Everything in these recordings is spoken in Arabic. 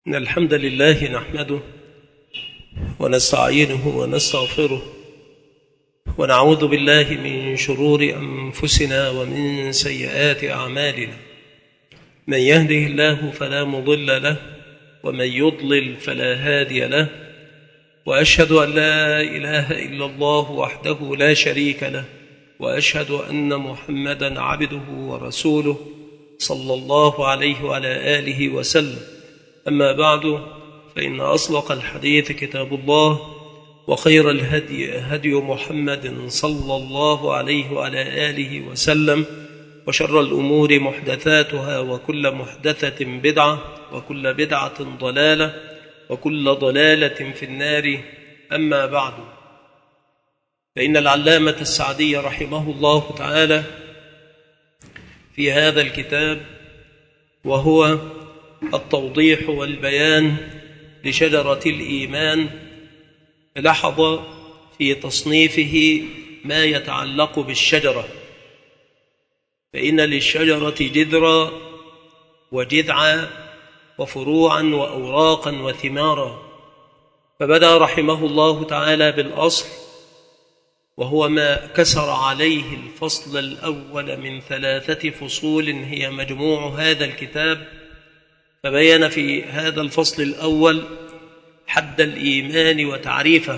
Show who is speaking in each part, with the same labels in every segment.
Speaker 1: إن الحمد لله نحمده ونستعينه ونستغفره ونعوذ بالله من شرور أنفسنا ومن سيئات أعمالنا. من يهده الله فلا مضل له ومن يضلل فلا هادي له، وأشهد أن لا إله إلا الله وحده لا شريك له، وأشهد أن محمدا عبده ورسوله صلى الله عليه وعلى آله وسلم. أما بعد، فإن أصدق الحديث كتاب الله، وخير الهدي هدي محمد صلى الله عليه وعلى آله وسلم، وشر الأمور محدثاتها، وكل محدثة بدعة، وكل بدعة ضلالة، وكل ضلالة في النار. أما بعد، فإن العلامة السعدي رحمه الله تعالى في هذا الكتاب، وهو التوضيح والبيان لشجرة الإيمان، لاحظ في تصنيفه ما يتعلق بالشجرة، فإن للشجرة جذرا وجذعا وفروعا وأوراقا وثمارا. فبدأ رحمه الله تعالى بالأصل، وهو ما كسر عليه الفصل الأول من 3 فصول هي مجموع هذا الكتاب. فبين في هذا الفصل الأول حد الإيمان وتعريفه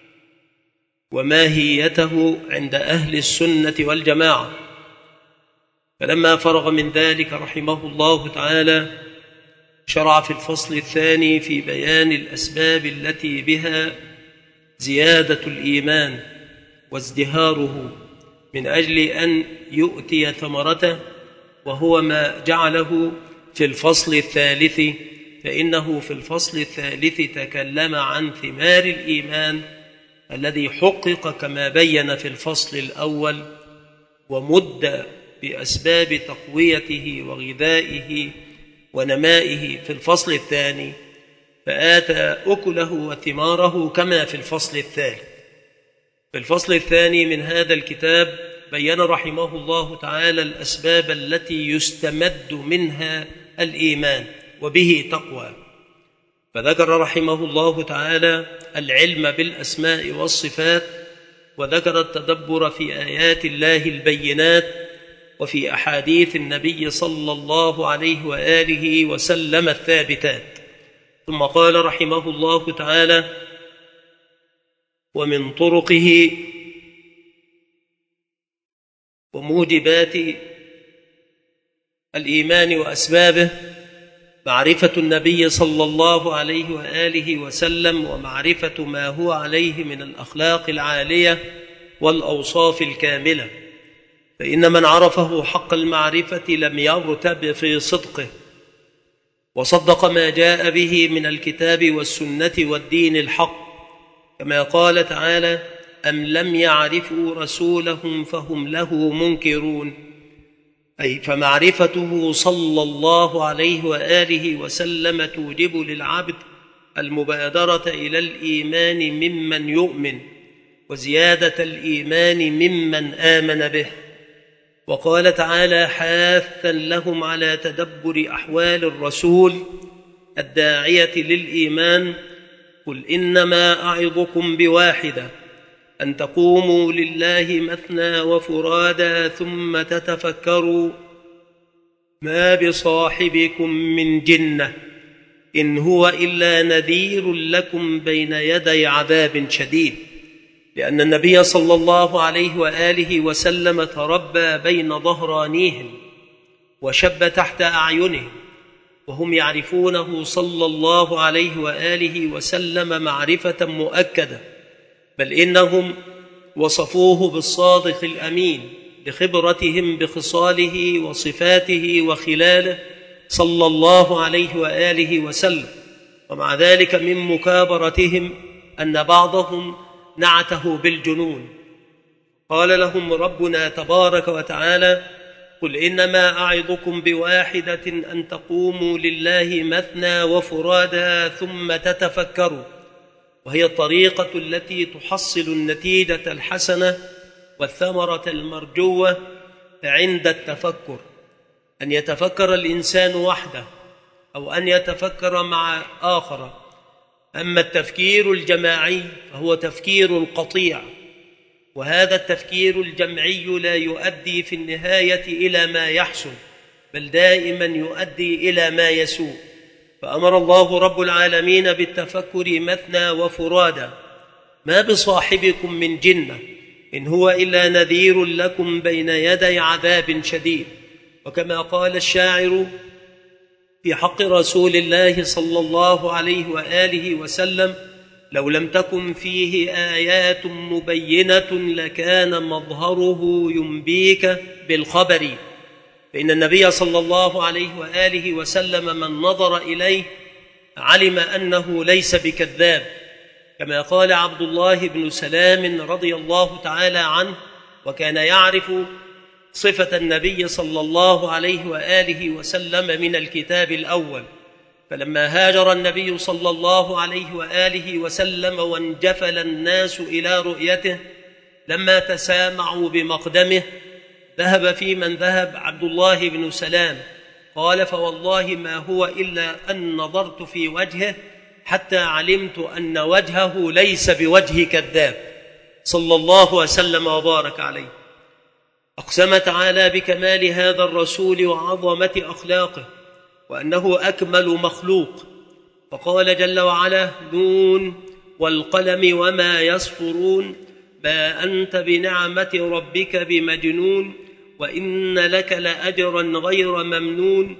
Speaker 1: وماهيته عند أهل السنة والجماعة. فلما فرغ من ذلك رحمه الله تعالى، شرع في الفصل الثاني في بيان الأسباب التي بها زيادة الإيمان وازدهاره من أجل أن يؤتي ثمرته، وهو ما جعله في الفصل الثالث. فإنه في الفصل الثالث تكلم عن ثمار الإيمان الذي حقق كما بين في الفصل الأول، ومد بأسباب تقويته وغذائه ونمائه في الفصل الثاني، فآتى أكله وثماره كما في الفصل الثالث. في الفصل الثاني من هذا الكتاب بين رحمه الله تعالى الأسباب التي يستمد منها الإيمان وبه تقوى. فذكر رحمه الله تعالى العلم بالأسماء والصفات، وذكر التدبر في آيات الله البينات وفي أحاديث النبي صلى الله عليه وآله وسلم الثابتات. ثم قال رحمه الله تعالى: ومن طرقه وموجبات الإيمان وأسبابه معرفة النبي صلى الله عليه وآله وسلم، ومعرفة ما هو عليه من الأخلاق العالية والأوصاف الكاملة. فإن من عرفه حق المعرفة لم يرتب في صدقه، وصدق ما جاء به من الكتاب والسنة والدين الحق، كما قال تعالى: أم لم يعرفوا رسولهم فهم له منكرون. أي فمعرفته صلى الله عليه وآله وسلم توجب للعبد المبادرة إلى الإيمان ممن يؤمن، وزيادة الإيمان ممن آمن به. وقال تعالى حاثا لهم على تدبر أحوال الرسول الداعية للإيمان: قل إنما أعظكم بواحدة، أن تقوموا لله مثنى وفرادا ثم تتفكروا ما بصاحبكم من جنة إن هو إلا نذير لكم بين يدي عذاب شديد. لأن النبي صلى الله عليه وآله وسلم تربى بين ظهرانيهم وشب تحت أعينهم، وهم يعرفونه صلى الله عليه وآله وسلم معرفة مؤكدة، بل إنهم وصفوه بالصادق الأمين لخبرتهم بخصاله وصفاته وخلاله صلى الله عليه وآله وسلم. ومع ذلك من مكابرتهم أن بعضهم نعته بالجنون. قال لهم ربنا تبارك وتعالى: قل إنما أعظكم بواحدة، أن تقوموا لله مثنى وفرادا ثم تتفكروا. وهي الطريقة التي تحصل النتيجة الحسنة والثمرة المرجوة عند التفكر، أن يتفكر الإنسان وحده أو أن يتفكر مع آخر. أما التفكير الجماعي فهو تفكير قطيع، وهذا التفكير الجمعي لا يؤدي في النهاية إلى ما يحسن، بل دائما يؤدي إلى ما يسوء. فأمر الله رب العالمين بالتفكر مثنى وفرادا. ما بصاحبكم من جنة إن هو إلا نذير لكم بين يدي عذاب شديد. وكما قال الشاعر في حق رسول الله صلى الله عليه وآله وسلم: لو لم تكن فيه آيات مبينة لكان مظهره ينبيك بالخبر. فإن النبي صلى الله عليه وآله وسلم من نظر إليه علم أنه ليس بكذاب، كما قال عبد الله بن سلام رضي الله تعالى عنه، وكان يعرف صفة النبي صلى الله عليه وآله وسلم من الكتاب الأول. فلما هاجر النبي صلى الله عليه وآله وسلم وانجفل الناس إلى رؤيته، لما تسامعوا بمقدمه ذهب في من ذهب عبد الله بن سلام، قال: فوالله ما هو إلا أن نظرت في وجهه حتى علمت أن وجهه ليس بوجه كذاب، صلى الله وسلم وبارك عليه. أقسم تعالى بكمال هذا الرسول وعظمة أخلاقه وأنه أكمل مخلوق، فقال جل وعلا: نون والقلم وما يسطرون ما أنت بنعمة ربك بمجنون وإن لك لأجرا غير ممنون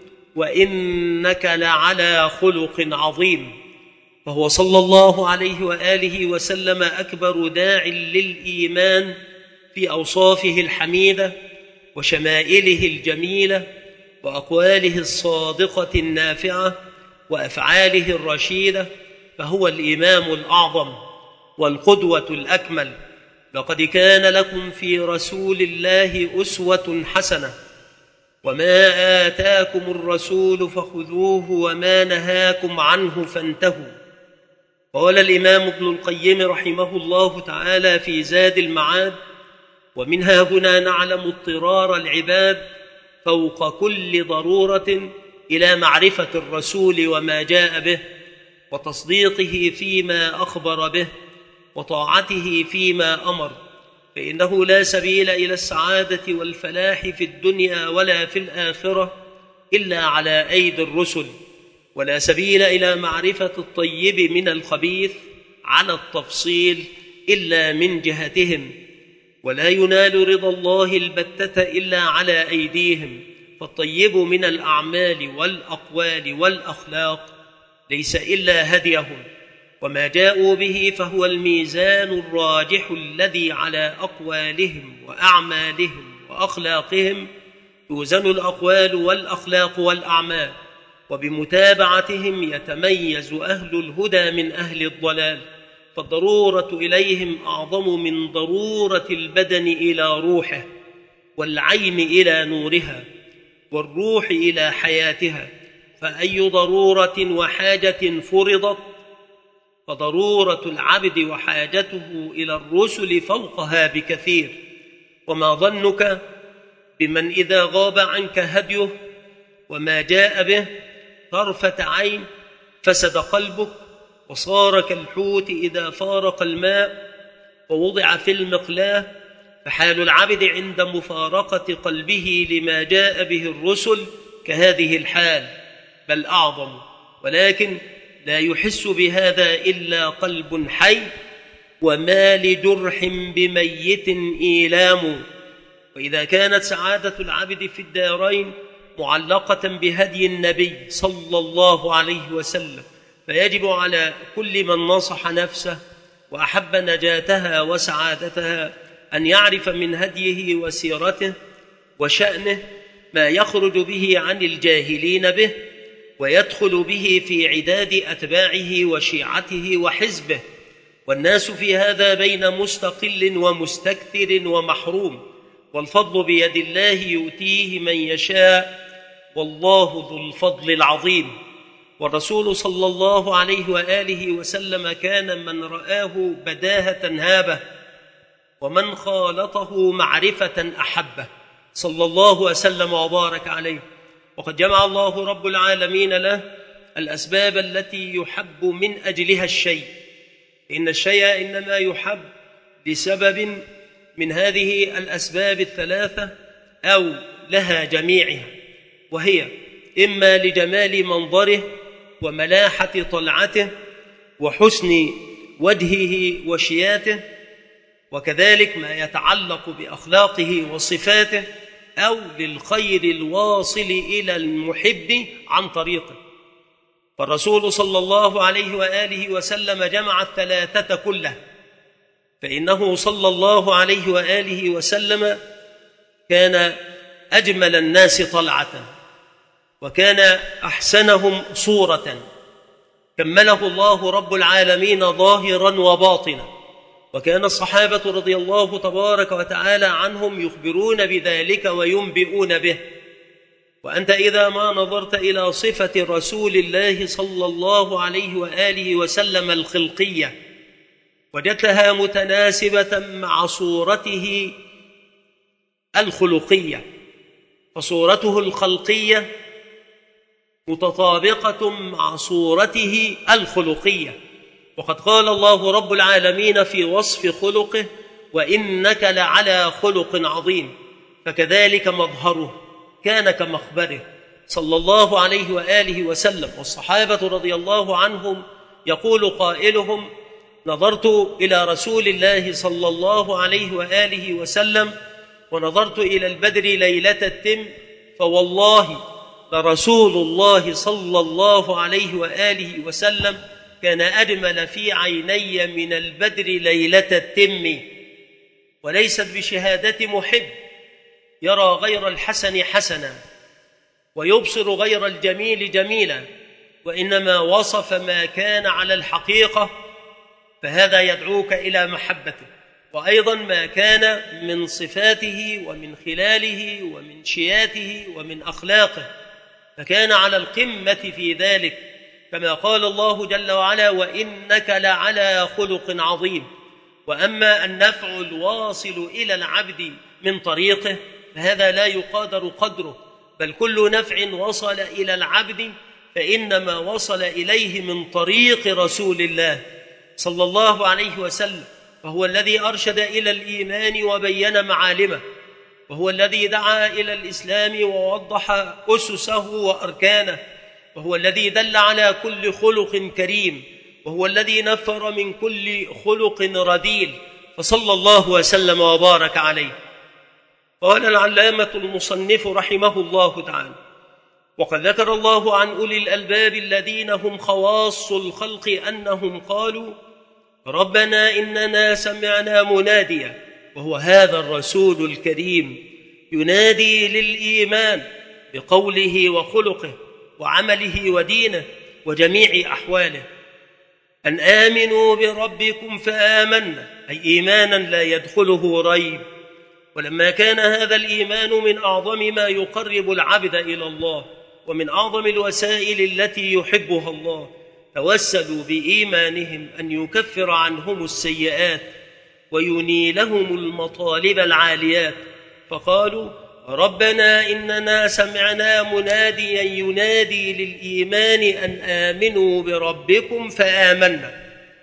Speaker 1: وإنك لعلى خلق عظيم. فهو صلى الله عليه وآله وسلم أكبر داع للإيمان في أوصافه الحميدة وشمائله الجميلة وأقواله الصادقة النافعة وأفعاله الرشيدة، فهو الإمام الأعظم والقدوة الأكمل. لقد كان لكم في رسول الله أسوة حسنة، وما آتاكم الرسول فخذوه وما نهاكم عنه فانتهوا. قال الإمام ابن القيم رحمه الله تعالى في زاد المعاد: ومنها هنا نعلم اضطرار العباد فوق كل ضرورة إلى معرفة الرسول وما جاء به، وتصديقه فيما أخبر به، وطاعته فيما أمر، فإنه لا سبيل إلى السعادة والفلاح في الدنيا ولا في الآخرة إلا على أيدي الرسل، ولا سبيل إلى معرفة الطيب من الخبيث على التفصيل إلا من جهتهم، ولا ينال رضا الله البتة إلا على أيديهم. فالطيب من الأعمال والأقوال والأخلاق ليس إلا هديهم، وما جاءوا به فهو الميزان الراجح الذي على أقوالهم وأعمالهم وأخلاقهم توزن الأقوال والأخلاق والأعمال، وبمتابعتهم يتميز أهل الهدى من أهل الضلال. فالضرورة إليهم أعظم من ضرورة البدن إلى روحه، والعين إلى نورها، والروح إلى حياتها. فأي ضرورة وحاجة فرضت فضرورة العبد وحاجته إلى الرسل فوقها بكثير. وما ظنك بمن إذا غاب عنك هديه وما جاء به طرفة عين فسد قلبك وصار كالحوت إذا فارق الماء ووضع في المقلاة. فحال العبد عند مفارقة قلبه لما جاء به الرسل كهذه الحال، بل أعظم، ولكن لا يحس بهذا إلا قلب حي، وما لجرح بميت إيلام. وإذا كانت سعادة العبد في الدارين معلقة بهدي النبي صلى الله عليه وسلم، فيجب على كل من نصح نفسه وأحب نجاتها وسعادتها أن يعرف من هديه وسيرته وشأنه ما يخرج به عن الجاهلين به، ويدخل به في عداد أتباعه وشيعته وحزبه. والناس في هذا بين مستقل ومستكثر ومحروم، والفضل بيد الله يؤتيه من يشاء، والله ذو الفضل العظيم. والرسول صلى الله عليه وآله وسلم كان من رآه بداهة هابه، ومن خالطه معرفة أحبه، صلى الله وسلم وبارك عليه. وقد جمع الله رب العالمين له الأسباب التي يحب من أجلها الشيء، إن الشيء إنما يحب لسبب من هذه الأسباب الثلاثة أو لها جميعها، وهي إما لجمال منظره وملاحة طلعته وحسن وجهه وشياته، وكذلك ما يتعلق بأخلاقه وصفاته، أو للخير الواصل إلى المحب عن طريقه. فالرسول صلى الله عليه وآله وسلم جمع الثلاثة كلها، فإنه صلى الله عليه وآله وسلم كان أجمل الناس طلعة، وكان أحسنهم صورة، كمله الله رب العالمين ظاهرا وباطنا، وكان الصحابة رضي الله تبارك وتعالى عنهم يخبرون بذلك وينبئون به. وأنت إذا ما نظرت إلى صفة رسول الله صلى الله عليه وآله وسلم الخلقية وجدتها متناسبة مع صورته الخلقية، فصورته الخلقية متطابقة مع صورته الخلقية. وقد قال الله رب العالمين في وصف خلقه: وإنك لعلى خلق عظيم. فكذلك مظهره كان كمخبره صلى الله عليه وآله وسلم. والصحابة رضي الله عنهم يقول قائلهم: نظرت إلى رسول الله صلى الله عليه وآله وسلم ونظرت إلى البدر ليلة التم، فوالله لرسول الله صلى الله عليه وآله وسلم كان أجمل في عيني من البدر ليلة التم. وليست بشهادة محب يرى غير الحسن حسنا ويبصر غير الجميل جميلا، وإنما وصف ما كان على الحقيقة، فهذا يدعوك إلى محبته. وأيضا ما كان من صفاته ومن خلاله ومن شياته ومن أخلاقه، فكان على القمة في ذلك، كما قال الله جل وعلا: وإنك لعلى خلق عظيم. وأما النفع الواصل إلى العبد من طريقه فهذا لا يقادر قدره، بل كل نفع وصل إلى العبد فإنما وصل إليه من طريق رسول الله صلى الله عليه وسلم، فهو الذي أرشد إلى الإيمان وبين معالمه، وهو الذي دعا إلى الإسلام ووضح أسسه وأركانه، وهو الذي دل على كل خلق كريم، وهو الذي نفر من كل خلق رذيل، فصلى الله وسلم وبارك عليه. قال العلامة المصنف رحمه الله تعالى: وقد ذكر الله عن أولي الألباب الذين هم خواص الخلق أنهم قالوا: ربنا إننا سمعنا مناديا، وهو هذا الرسول الكريم، ينادي للإيمان بقوله وخلقه وعمله ودينه وجميع أحواله، أن آمنوا بربكم فآمنا، أي إيمانا لا يدخله ريب. ولما كان هذا الإيمان من أعظم ما يقرب العبد إلى الله ومن أعظم الوسائل التي يحبها الله، توسلوا بإيمانهم أن يكفر عنهم السيئات وينيلهم المطالب العاليات، فقالوا: ربنا إننا سمعنا مناديا ينادي للإيمان أن آمنوا بربكم فآمنا،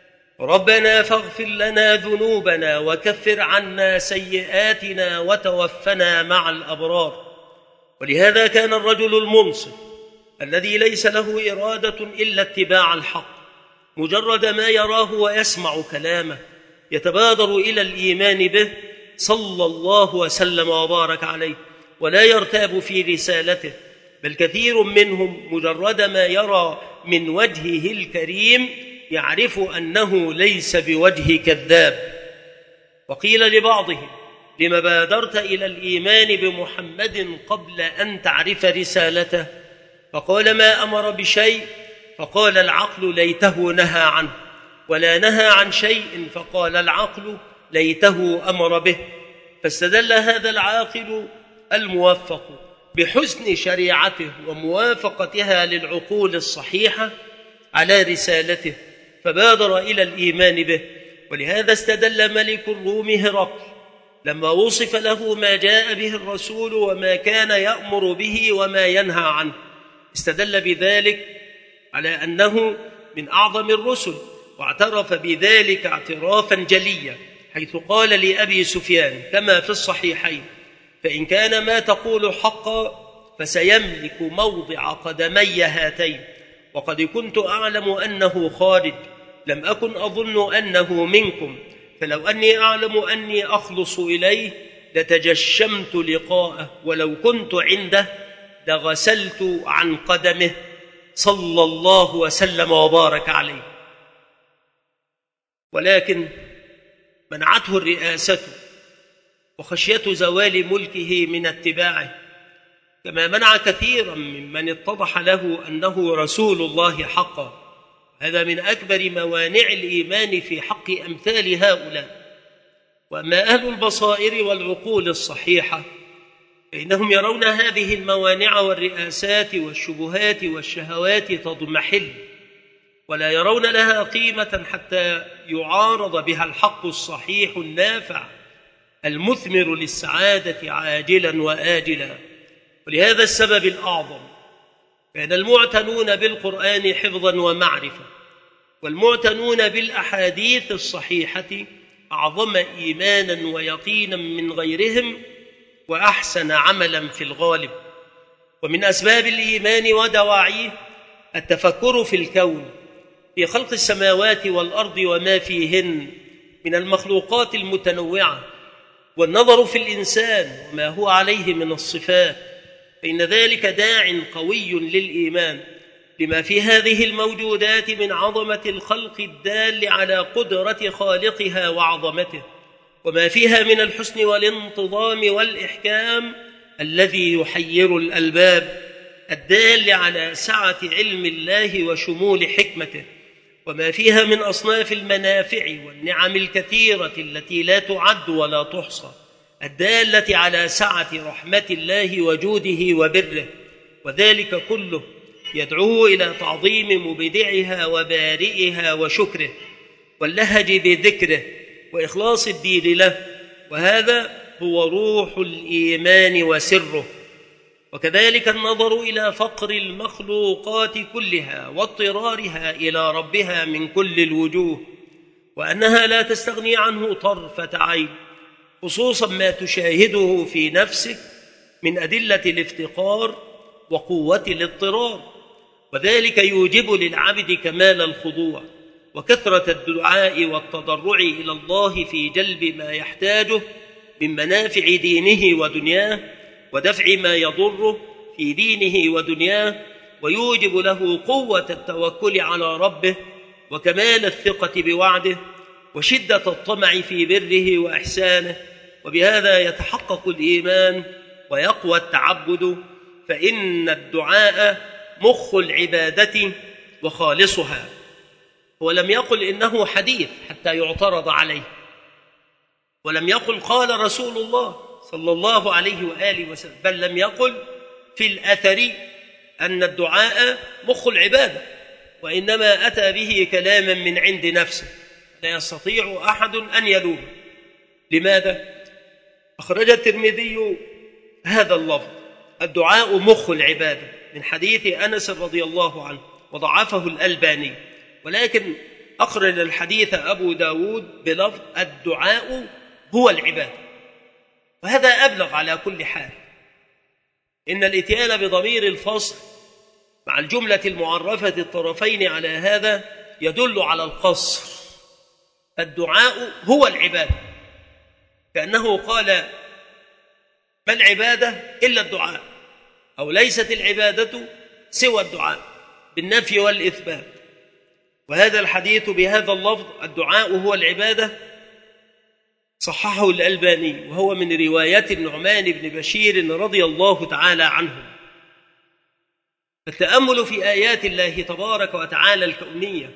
Speaker 1: ربنا فاغفر لنا ذنوبنا وكفر عنا سيئاتنا وتوفنا مع الأبرار. ولهذا كان الرجل المنصف الذي ليس له إرادة إلا اتباع الحق، مجرد ما يراه ويسمع كلامه يتبادر إلى الإيمان به صلى الله وسلم وبارك عليه، ولا يرتاب في رسالته، بل كثير منهم مجرد ما يرى من وجهه الكريم يعرف أنه ليس بوجه كذاب. وقيل لبعضهم: لما بادرت إلى الإيمان بمحمد قبل أن تعرف رسالته؟ فقال: ما أمر بشيء فقال العقل ليته نهى عنه، ولا نهى عن شيء فقال العقل ليته أمر به. فاستدل هذا العاقل الموفق بحسن شريعته وموافقتها للعقول الصحيحة على رسالته، فبادر إلى الإيمان به. ولهذا استدل ملك الروم هرقل لما وصف له ما جاء به الرسول وما كان يأمر به وما ينهى عنه، استدل بذلك على أنه من أعظم الرسل، واعترف بذلك اعترافا جليا، حيث قال لأبي سفيان كما في الصحيحين: فإن كان ما تقول حقا فسيملك موضع قدمي هاتين، وقد كنت أعلم أنه خارج، لم أكن أظن أنه منكم، فلو أني أعلم أني أخلص إليه لتجشمت لقاءه، ولو كنت عنده لغسلت عن قدمه، صلى الله وسلم وبارك عليه. ولكن منعته الرئاسة وخشية زوال ملكه من اتباعه، كما منع كثيرا ممن اتضح له أنه رسول الله حقا. هذا من أكبر موانع الإيمان في حق أمثال هؤلاء. وأما أهل البصائر والعقول الصحيحة فإنهم يرون هذه الموانع والرئاسات والشبهات والشهوات تضمحل، ولا يرون لها قيمة حتى يعارض بها الحق الصحيح النافع المثمر للسعادة عاجلا وآجلا. ولهذا السبب الأعظم كان المعتنون بالقرآن حفظا ومعرفة والمعتنون بالأحاديث الصحيحة أعظم إيمانا ويقينا من غيرهم وأحسن عملا في الغالب. ومن أسباب الإيمان ودواعيه التفكر في الكون، في خلق السماوات والأرض وما فيهن من المخلوقات المتنوعة، والنظر في الإنسان وما هو عليه من الصفات، فإن ذلك داع قوي للإيمان لما في هذه الموجودات من عظمة الخلق الدال على قدرة خالقها وعظمته، وما فيها من الحسن والانتظام والإحكام الذي يحير الألباب، الدال على سعة علم الله وشمول حكمته، وما فيها من أصناف المنافع والنعم الكثيرة التي لا تعد ولا تحصى، الدالة على سعة رحمة الله وجوده وبره. وذلك كله يدعو إلى تعظيم مبدعها وبارئها وشكره واللهج بذكره وإخلاص الدين له، وهذا هو روح الإيمان وسره. وكذلك النظر إلى فقر المخلوقات كلها واضطرارها إلى ربها من كل الوجوه، وأنها لا تستغني عنه طرفة عين، خصوصا ما تشاهده في نفسك من أدلة الافتقار وقوة الاضطرار، وذلك يوجب للعبد كمال الخضوع وكثرة الدعاء والتضرع إلى الله في جلب ما يحتاجه من منافع دينه ودنياه ودفع ما يضره في دينه ودنياه، ويوجب له قوة التوكل على ربه وكمال الثقة بوعده وشدة الطمع في بره وإحسانه. وبهذا يتحقق الإيمان ويقوى التعبد، فإن الدعاء مخ العبادة وخالصها. ولم يقل إنه حديث حتى يعترض عليه، ولم يقل قال رسول الله صلى الله عليه وآله وسلم، بل لم يقل في الأثر أن الدعاء مخ العبادة، وإنما أتى به كلاما من عند نفسه لا يستطيع أحد أن يلومه. لماذا؟ أخرج الترمذي هذا اللفظ الدعاء مخ العبادة من حديث أنس رضي الله عنه، وضعفه الألباني، ولكن أخرج الحديث أبو داود بلفظ الدعاء هو العبادة، وهذا أبلغ على كل حال. إن الإتيان بضمير الفصل مع الجملة المعرفة الطرفين على هذا يدل على القصر. الدعاء هو العبادة، كأنه قال ما العبادة إلا الدعاء، أو ليست العبادة سوى الدعاء بالنفي والإثبات. وهذا الحديث بهذا اللفظ الدعاء هو العبادة صححه الألباني، وهو من روايات النعمان بن بشير رضي الله تعالى عنه. التأمل في آيات الله تبارك وتعالى الكونية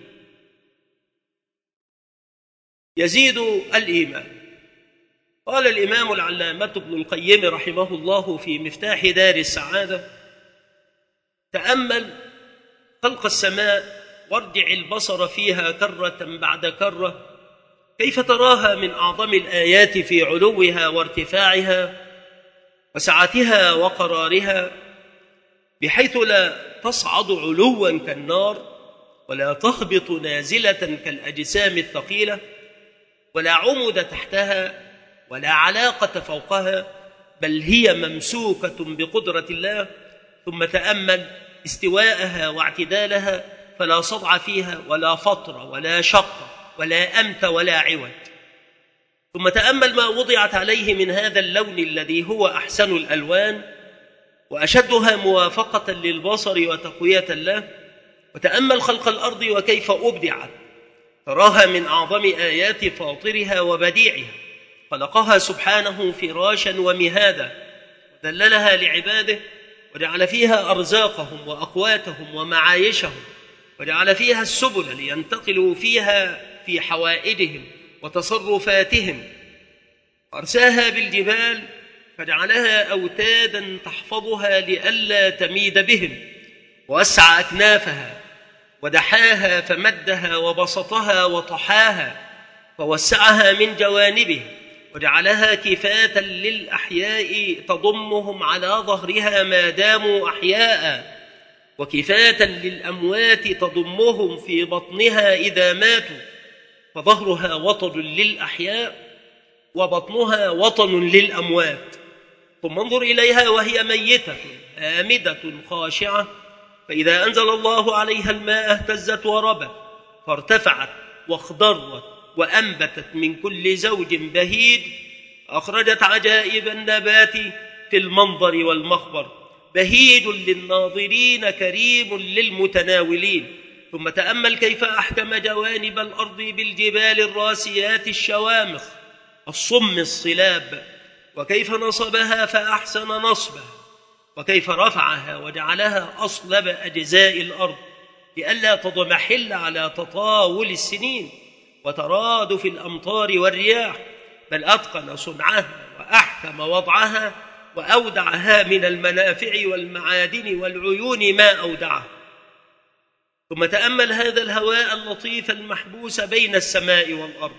Speaker 1: يزيد الإيمان. قال الإمام العلامة ابن القيم رحمه الله في مفتاح دار السعادة: تأمل خلق السماء وارجع البصر فيها كرة بعد كرة، كيف تراها من أعظم الآيات في علوها وارتفاعها وسعتها وقرارها، بحيث لا تصعد علوا كالنار ولا تهبط نازلة كالأجسام الثقيلة، ولا عمد تحتها ولا علاقة فوقها، بل هي ممسوكة بقدرة الله. ثم تأمل استواءها واعتدالها، فلا صدع فيها ولا فطر ولا شق ولا أمت ولا عوج. ثم تأمل ما وضعت عليه من هذا اللون الذي هو أحسن الألوان وأشدها موافقة للبصر وتقوية له. وتأمل خلق الأرض وكيف أبدعت، تراها من أعظم آيات فاطرها وبديعها. خلقها سبحانه فراشا ومهادا، ودللها لعباده، وجعل فيها أرزاقهم وأقواتهم ومعايشهم، وجعل فيها السبل لينتقلوا فيها في حوائجهم وتصرفاتهم. أرساها بالجبال فجعلها أوتادا تحفظها لئلا تميد بهم، ووسع أكنافها ودحاها فمدها وبسطها وطحاها فوسعها من جوانبه، وجعلها كفاة للأحياء تضمهم على ظهرها ما داموا أحياء، وكفاة للأموات تضمهم في بطنها إذا ماتوا، فظهرها وطن للأحياء وبطنها وطن للأموات. ثم انظر إليها وهي ميتة آمدة خاشعة، فإذا أنزل الله عليها الماء اهتزت وربت، فارتفعت واخضرت وأنبتت من كل زوج بهيج، أخرجت عجائب النبات في المنظر والمخبر، بهيج للناظرين كريم للمتناولين. ثم تأمل كيف أحكم جوانب الأرض بالجبال الراسيات الشوامخ الصم الصلاب، وكيف نصبها فأحسن نصبها، وكيف رفعها وجعلها أصلب أجزاء الأرض لئلا تضمحل على تطاول السنين وترادف الأمطار والرياح، بل أتقن صنعها وأحكم وضعها وأودعها من المنافع والمعادن والعيون ما أودعها. ثم تأمل هذا الهواء اللطيف المحبوس بين السماء والأرض،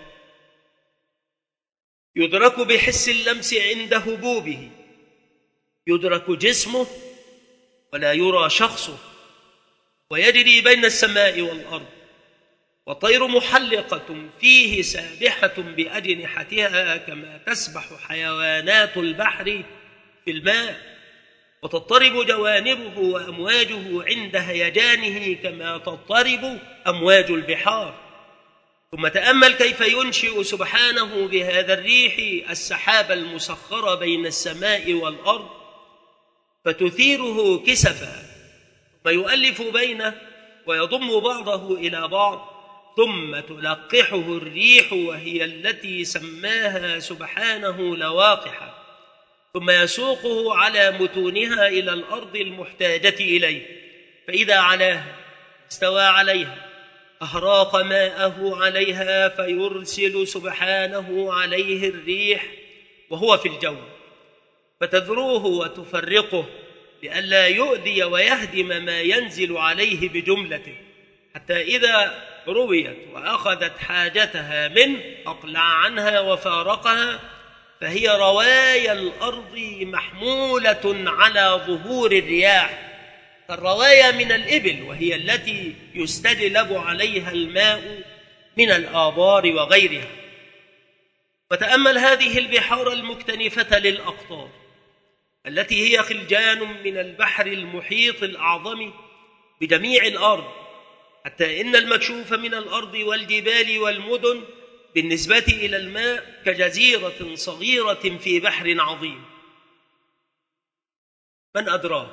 Speaker 1: يدرك بحس اللمس عند هبوبه، يدرك جسمه ولا يرى شخصه، ويجري بين السماء والأرض، والطير محلقة فيه سابحة بأجنحتها كما تسبح حيوانات البحر في الماء، وتضطرب جوانبه وأمواجه عند هيجانه كما تضطرب أمواج البحار. ثم تأمل كيف ينشئ سبحانه بهذا الريح السحاب المسخر بين السماء والأرض فتثيره كسفا، ثم يؤلف بينه ويضم بعضه إلى بعض، ثم تلقحه الريح وهي التي سماها سبحانه لواقحة، ثم يسوقه على متونها إلى الأرض المحتاجة إليه، فإذا علاها استوى عليها أهراق ماءه عليها، فيرسل سبحانه عليه الريح وهو في الجو فتذروه وتفرقه لئلا يؤذي ويهدم ما ينزل عليه بجملته، حتى إذا رويت وأخذت حاجتها منه أقلع عنها وفارقها، فهي روايا الأرض محمولة على ظهور الرياح كالروايا من الإبل، وهي التي يستجلب عليها الماء من الآبار وغيرها. وتأمل هذه البحار المكتنفة للأقطار التي هي خلجان من البحر المحيط الأعظم بجميع الأرض، حتى إن المكشوف من الأرض والجبال والمدن بالنسبة إلى الماء كجزيرة صغيرة في بحر عظيم. من أدراه؟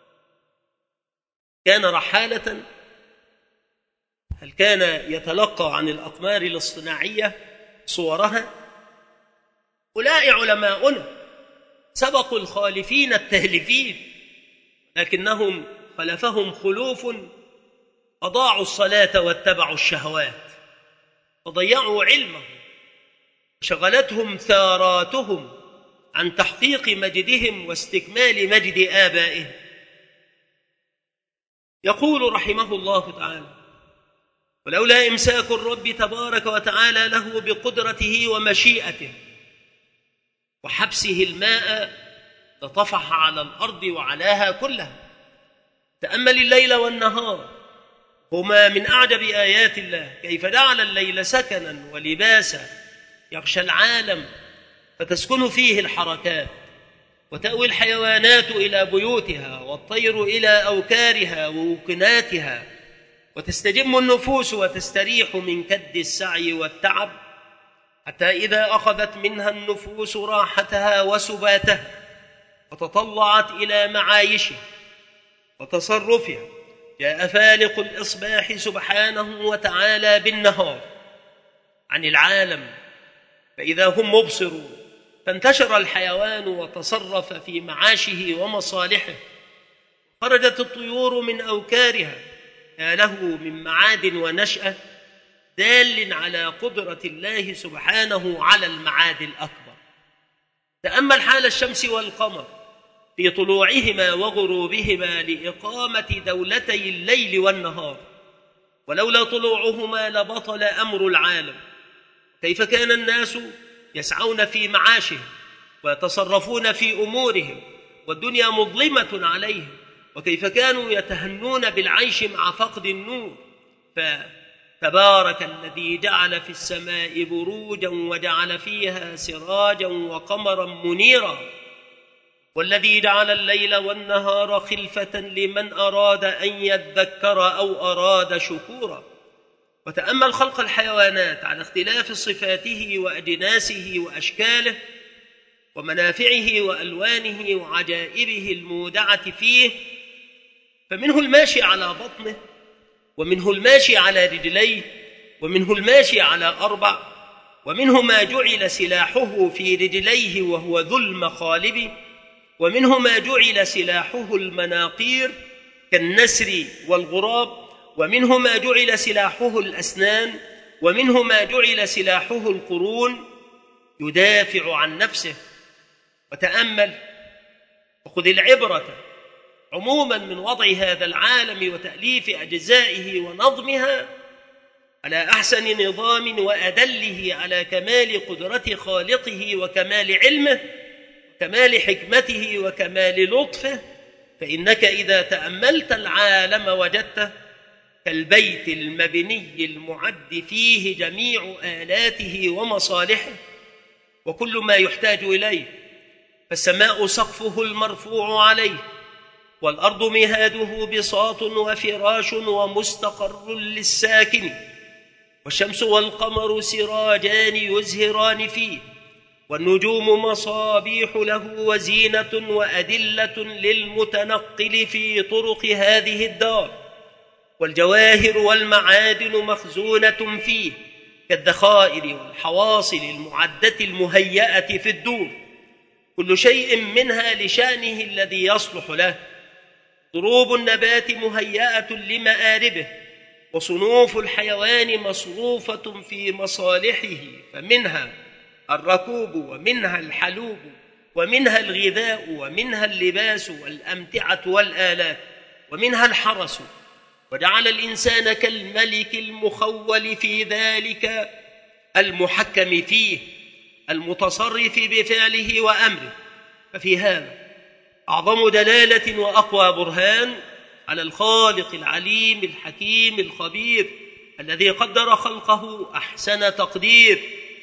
Speaker 1: كان رحالة؟ هل كان يتلقى عن الأقمار الاصطناعية صورها؟ أولئك علماؤنا سبقوا الخالفين التهلفين، لكنهم خلفهم خلوف أضاعوا الصلاة واتبعوا الشهوات وضيعوا علمهم، وشغلتهم ثاراتهم عن تحقيق مجدهم واستكمال مجد آبائهم. يقول رحمه الله تعالى: ولولا إمساك الرب تبارك وتعالى له بقدرته ومشيئته وحبسه الماء لطفح على الأرض وعلاها كلها. تأمل الليل والنهار هما من أعجب آيات الله، كيف جعل الليل سكنا ولباسا يغشى العالم فتسكن فيه الحركات، وتأوي الحيوانات إلى بيوتها والطير إلى أوكارها ووكناتها، وتستجم النفوس وتستريح من كد السعي والتعب، حتى إذا أخذت منها النفوس راحتها وسباتها وتطلعت إلى معايشها وتصرفها، جاء فالق الإصباح سبحانه وتعالى بالنهار عن العالم فإذا هم مبصرون، فانتشر الحيوان وتصرف في معاشه ومصالحه، خرجت الطيور من أوكارها ما له من معاد ونشأة دال على قدرة الله سبحانه على المعاد الأكبر. تأمل حال الشمس والقمر في طلوعهما وغروبهما لإقامة دولتي الليل والنهار، ولولا طلوعهما لبطل أمر العالم. كيف كان الناس يسعون في معاشهم ويتصرفون في أمورهم والدنيا مظلمة عليهم، وكيف كانوا يتهنون بالعيش مع فقد النور. فتبارك الذي جعل في السماء بروجا وجعل فيها سراجا وقمرا منيرا، والذي جعل الليل والنهار خلفة لمن أراد أن يذكر أو أراد شكورا. وتأمل خلق الحيوانات على اختلاف صفاته وأجناسه وأشكاله ومنافعه وألوانه وعجائبه المودعة فيه، فمنه الماشي على بطنه، ومنه الماشي على رجليه، ومنه الماشي على أربع، ومنه ما جعل سلاحه في رجليه وهو ذو المخالب، ومنه ما جعل سلاحه المناقير كالنسر والغراب، ومنه ما جعل سلاحه الأسنان، ومنه ما جعل سلاحه القرون يدافع عن نفسه. وتأمل وخذ العبرة عموما من وضع هذا العالم وتأليف أجزائه ونظمها على أحسن نظام وأدله على كمال قدرة خالقه وكمال علمه وكمال حكمته وكمال لطفه. فإنك إذا تأملت العالم وجدته كالبيت المبني المعد فيه جميع آلاته ومصالحه وكل ما يحتاج إليه، فالسماء سقفه المرفوع عليه، والأرض مهاده بساط وفراش ومستقر للساكن، والشمس والقمر سراجان يزهران فيه، والنجوم مصابيح له وزينة وأدلة للمتنقل في طرق هذه الدار، والجواهر والمعادن مخزونة فيه كالذخائر والحواصل المعدة المهيئة في الدور، كل شيء منها لشأنه الذي يصلح له. ضروب النبات مهيئة لمآربه، وصنوف الحيوان مصروفة في مصالحه، فمنها الركوب ومنها الحلوب ومنها الغذاء ومنها اللباس والأمتعة والآلات ومنها الحرس. وجعل الإنسان كالملك المخول في ذلك المحكم فيه المتصرف بفعله وأمره. ففي هذا أعظم دلالة وأقوى برهان على الخالق العليم الحكيم الخبير الذي قدر خلقه أحسن تقدير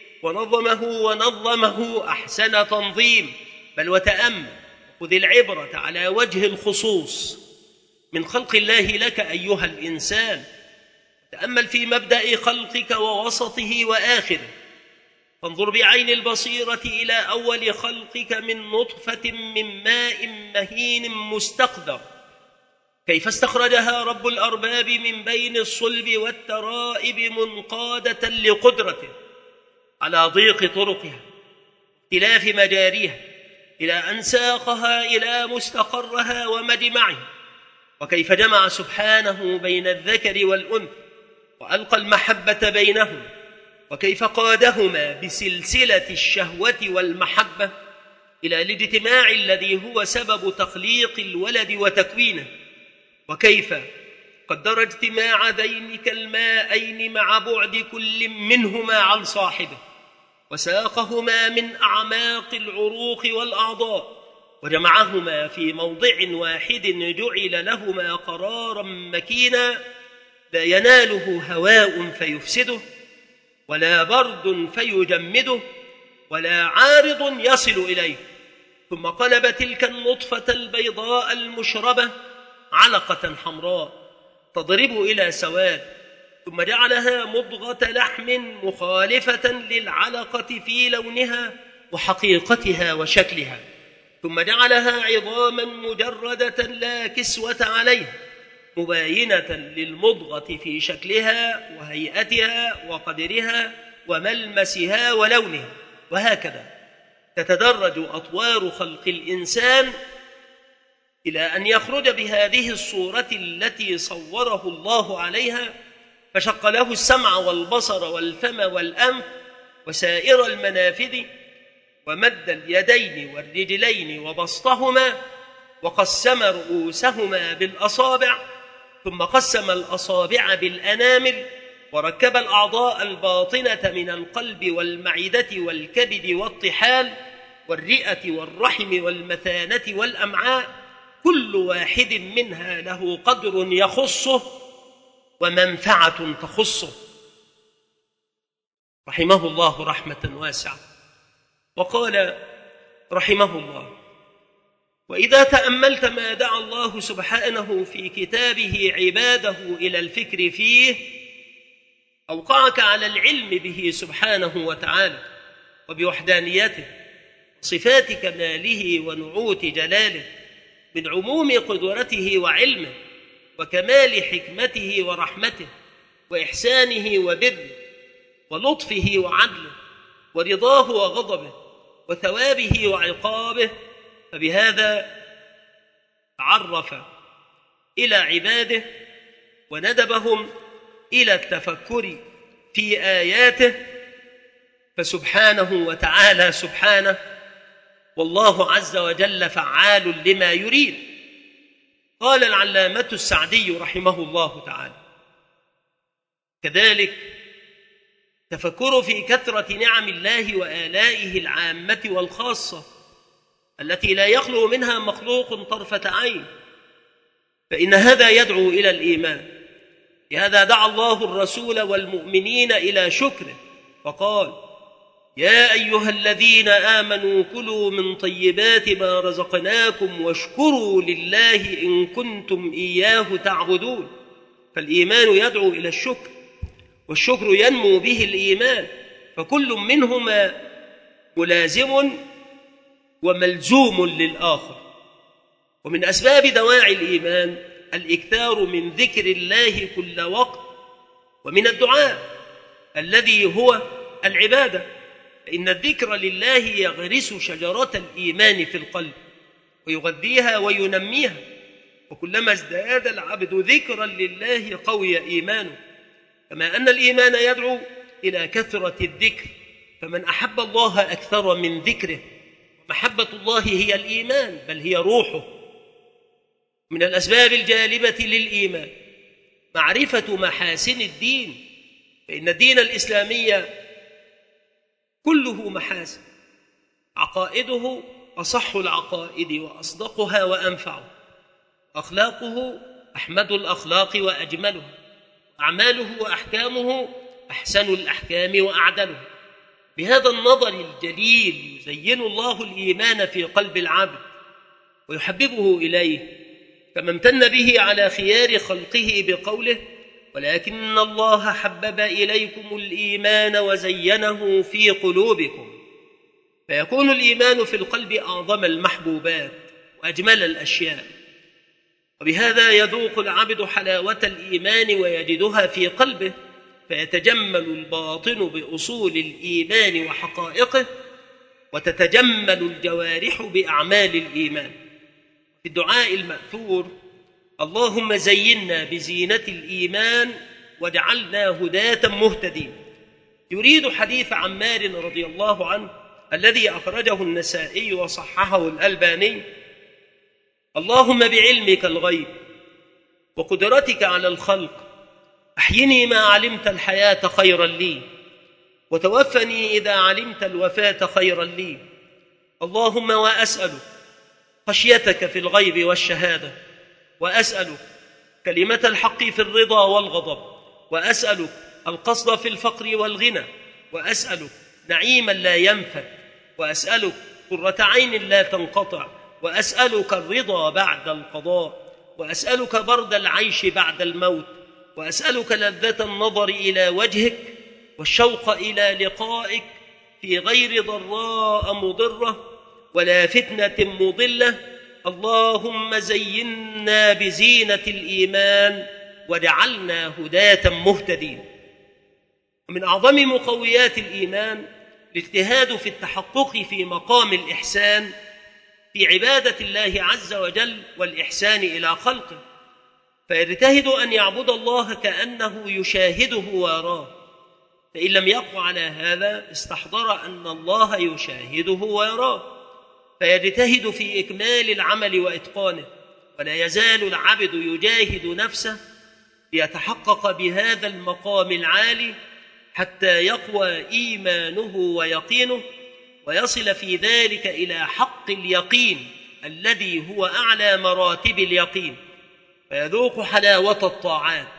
Speaker 1: ونظمه أحسن تنظيم. بل وتأمل خذ العبرة على وجه الخصوص من خلق الله لك أيها الإنسان. تأمل في مبدأ خلقك ووسطه وآخره، فانظر بعين البصيرة إلى أول خلقك من نطفة من ماء مهين مستقدر، كيف استخرجها رب الأرباب من بين الصلب والترائب منقادة لقدرته على ضيق طرقها اختلاف مجاريها إلى أن ساقها إلى مستقرها ومجمعها، وكيف جمع سبحانه بين الذكر والأنثى وألقى المحبة بينهم، وكيف قادهما بسلسلة الشهوة والمحبة إلى الاجتماع الذي هو سبب تخليق الولد وتكوينه، وكيف قدر اجتماع ذينك الماءين مع بعد كل منهما عن صاحبه، وساقهما من أعماق العروق والأعضاء وجمعهما في موضع واحد جعل لهما قرارا مكينا، لا يناله هواء فيفسده، ولا برد فيجمده، ولا عارض يصل إليه. ثم قلب تلك النطفة البيضاء المشربة علقة حمراء تضرب إلى سواد، ثم جعلها مضغة لحم مخالفة للعلقة في لونها وحقيقتها وشكلها، ثم جعلها عظاما مجردة لا كسوة عليها، مباينة للمضغة في شكلها وهيئتها وقدرها وملمسها ولونها. وهكذا تتدرج أطوار خلق الإنسان إلى أن يخرج بهذه الصورة التي صوره الله عليها، فشق له السمع والبصر والفم والأنف وسائر المنافذ، ومد اليدين والرجلين وبسطهما، وقسم رؤوسهما بالأصابع، ثم قسم الأصابع بالأنامل، وركب الأعضاء الباطنة من القلب والمعدة والكبد والطحال والرئة والرحم والمثانة والأمعاء، كل واحد منها له قدر يخصه ومنفعة تخصه، رحمه الله رحمة واسعة. وقال رحمه الله: وإذا تأملت ما دعا الله سبحانه في كتابه عباده إلى الفكر فيه، أوقعك على العلم به سبحانه وتعالى وبوحدانيته، صفات كماله ونعوت جلاله، من عموم قدرته وعلمه، وكمال حكمته ورحمته، وإحسانه وبره، ولطفه وعدله، ورضاه وغضبه، وثوابه وعقابه. فبهذا عرف إلى عباده وندبهم إلى التفكر في آياته، فسبحانه وتعالى سبحانه، والله عز وجل فعال لما يريد. قال العلامة السعدي رحمه الله تعالى: كذلك تفكر في كثرة نعم الله وآلائه العامة والخاصة التي لا يخلو منها مخلوق طرفة عين، فإن هذا يدعو إلى الإيمان. لهذا دعا الله الرسول والمؤمنين إلى شكره، فقال: يا أيها الذين آمنوا كلوا من طيبات ما رزقناكم واشكروا لله إن كنتم إياه تعبدون. فالإيمان يدعو إلى الشكر، والشكر ينمو به الإيمان، فكل منهما ملازم وملزوم للآخر. ومن أسباب دواعي الإيمان الإكثار من ذكر الله كل وقت، ومن الدعاء الذي هو العبادة، فإن الذكر لله يغرس شجرة الإيمان في القلب ويغذيها وينميها، وكلما ازداد العبد ذكرا لله قوي إيمانه. كما أن الإيمان يدعو إلى كثرة الذكر، فمن أحب الله أكثر من ذكره، ومحبة الله هي الإيمان بل هي روحه. من الأسباب الجالبة للإيمان معرفة محاسن الدين، فإن الدين الإسلامي كله محاسن، عقائده أصح العقائد وأصدقها وأنفعها، أخلاقه أحمد الأخلاق وأجملها، أعماله وأحكامه أحسن الأحكام وأعدلها. بهذا النظر الجليل يزين الله الإيمان في قلب العبد ويحببه إليه، كما امتن به على خيار خلقه بقوله: ولكن الله حبب إليكم الإيمان وزينه في قلوبكم. فيكون الإيمان في القلب أعظم المحبوبات وأجمل الأشياء، وبهذا يذوق العبد حلاوة الإيمان ويجدها في قلبه، فيتجمل الباطن بأصول الإيمان وحقائقه، وتتجمل الجوارح بأعمال الإيمان. في الدعاء المأثور: اللهم زينا بزينة الإيمان واجعلنا هداة مهتدين، يريد حديث عمار رضي الله عنه الذي أخرجه النسائي وصححه الألباني: اللهم بعلمك الغيب وقدرتك على الخلق أحيني ما علمت الحياة خيرا لي، وتوفني إذا علمت الوفاة خيرا لي. اللهم وأسألك خشيتك في الغيب والشهادة، وأسألك كلمة الحق في الرضا والغضب، وأسألك القصد في الفقر والغنى، وأسألك نعيما لا ينفد، وأسألك قرة عين لا تنقطع، وأسألك الرضا بعد القضاء، وأسألك برد العيش بعد الموت، وأسألك لذة النظر إلى وجهك والشوق إلى لقائك في غير ضراء مضرة ولا فتنة مضلة. اللهم زينا بزينة الإيمان وجعلنا هداة مهتدين. من أعظم مقويات الإيمان الاجتهاد في التحقق في مقام الإحسان في عبادة الله عز وجل والإحسان إلى خلقه، فيجتهد أن يعبد الله كأنه يشاهده ويراه، فإن لم يقع على هذا استحضر أن الله يشاهده ويراه، فيجتهد في إكمال العمل وإتقانه، ولا يزال العبد يجاهد نفسه ليتحقق بهذا المقام العالي حتى يقوى إيمانه ويقينه، ويصل في ذلك إلى حق اليقين الذي هو أعلى مراتب اليقين، فيذوق حلاوة الطاعات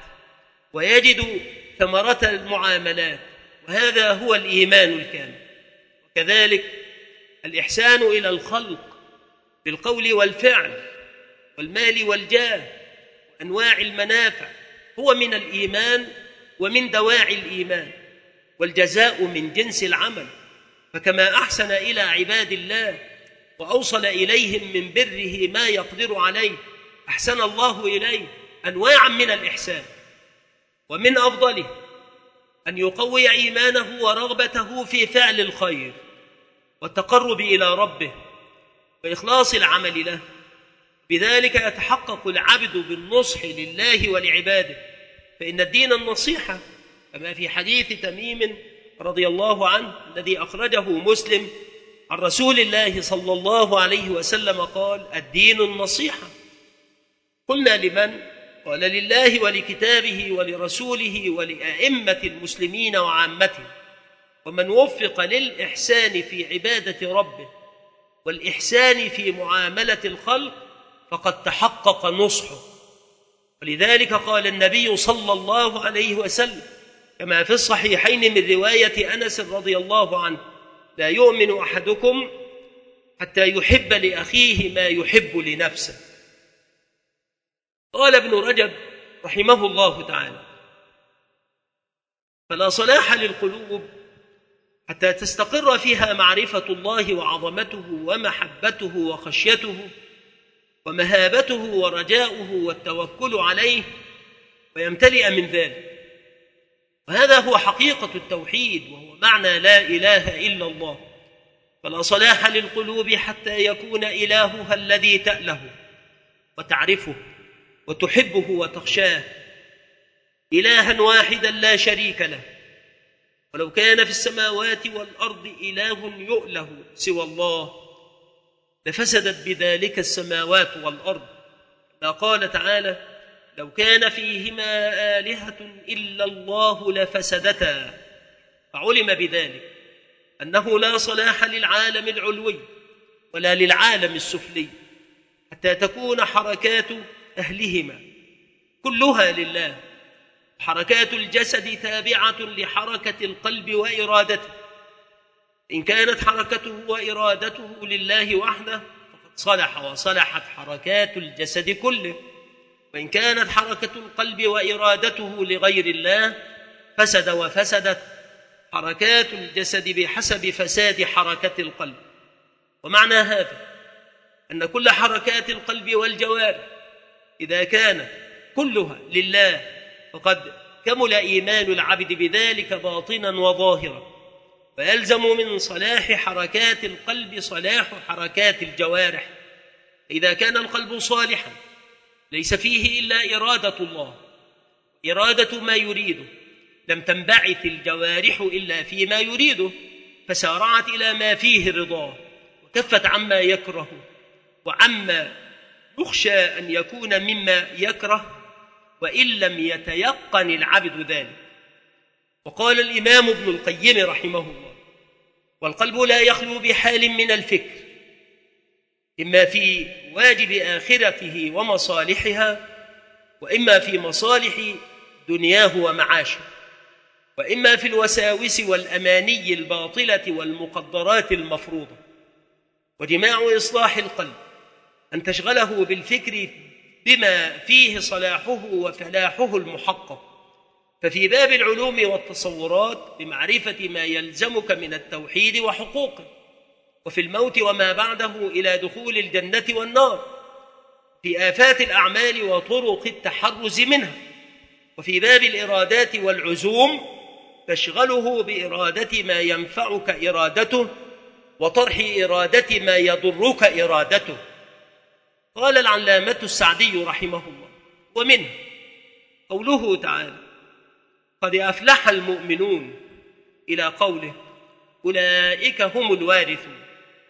Speaker 1: ويجد ثمرة المعاملات، وهذا هو الإيمان الكامل. وكذلك الإحسان إلى الخلق بالقول والفعل والمال والجاه وأنواع المنافع هو من الإيمان ومن دواعي الإيمان، والجزاء من جنس العمل، فكما أحسن إلى عباد الله وأوصل إليهم من بره ما يقدر عليه أحسن الله إليه أنواعا من الإحسان، ومن أفضله أن يقوي إيمانه ورغبته في فعل الخير والتقرب إلى ربه وإخلاص العمل له، بذلك يتحقق العبد بالنصح لله ولعباده، فإن الدين النصيحة، كما في حديث تميم رضي الله عنه الذي أخرجه مسلم عن رسول الله صلى الله عليه وسلم قال: الدين النصيحة. قلنا: لمن؟ قال: لله ولكتابه ولرسوله ولأئمة المسلمين وعامته، ومن وفق للإحسان في عبادة ربه والإحسان في معاملة الخلق فقد تحقق نصحه. ولذلك قال النبي صلى الله عليه وسلم كما في الصحيحين من رواية أنس رضي الله عنه: لا يؤمن أحدكم حتى يحب لأخيه ما يحب لنفسه. قال ابن رجب رحمه الله تعالى: فلا صلاح للقلوب حتى تستقر فيها معرفة الله وعظمته ومحبته وخشيته ومهابته ورجاؤه والتوكل عليه، ويمتلئ من ذلك. وهذا هو حقيقة التوحيد، وهو معنى لا إله إلا الله. فلا صلاح للقلوب حتى يكون إلهها الذي تأله وتعرفه وتحبه وتخشاه إلها واحدا لا شريك له، ولو كان في السماوات والأرض إله يؤله سوى الله لفسدت بذلك السماوات والأرض، كما قال تعالى: لو كان فيهما آلهة إلا الله لفسدتا. فعلم بذلك أنه لا صلاح للعالم العلوي ولا للعالم السفلي حتى تكون حركات أهلهما كلها لله. حركات الجسد تابعة لحركة القلب وإرادته، إن كانت حركته وإرادته لله وحده فقد صلح وصلحت حركات الجسد كله، وإن كانت حركة القلب وإرادته لغير الله فسد وفسدت حركات الجسد بحسب فساد حركة القلب. ومعنى هذا أن كل حركات القلب والجوارح إذا كانت كلها لله فقد كمل إيمان العبد بذلك باطنا وظاهرا، فيلزم من صلاح حركات القلب صلاح حركات الجوارح. إذا كان القلب صالحا ليس فيه إلا إرادة الله، إرادة ما يريده، لم تنبعث الجوارح إلا فيما يريده، فسارعت إلى ما فيه رضاه وكفت عما يكره وعما يخشى أن يكون مما يكره، وإن لم يتيقن العبد ذلك. وقال الإمام ابن القيم رحمه الله: والقلب لا يخلو بحال من الفكر، إما في واجب آخرته ومصالحها، وإما في مصالح دنياه ومعاشه، وإما في الوساوس والأماني الباطلة والمقدرات المفروضة. وجماع إصلاح القلب أن تشغله بالفكر بما فيه صلاحه وفلاحه المحقق، ففي باب العلوم والتصورات بمعرفة ما يلزمك من التوحيد وحقوقه، وفي الموت وما بعده إلى دخول الجنة والنار، في آفات الأعمال وطرق التحرز منها، وفي باب الإرادات والعزوم تشغله بإرادة ما ينفعك إرادته وطرح إرادة ما يضرك إرادته. قال العلامة السعدي رحمه الله: ومنه قوله تعالى: قد أفلح المؤمنون، إلى قوله: أولئك هم الوارثون،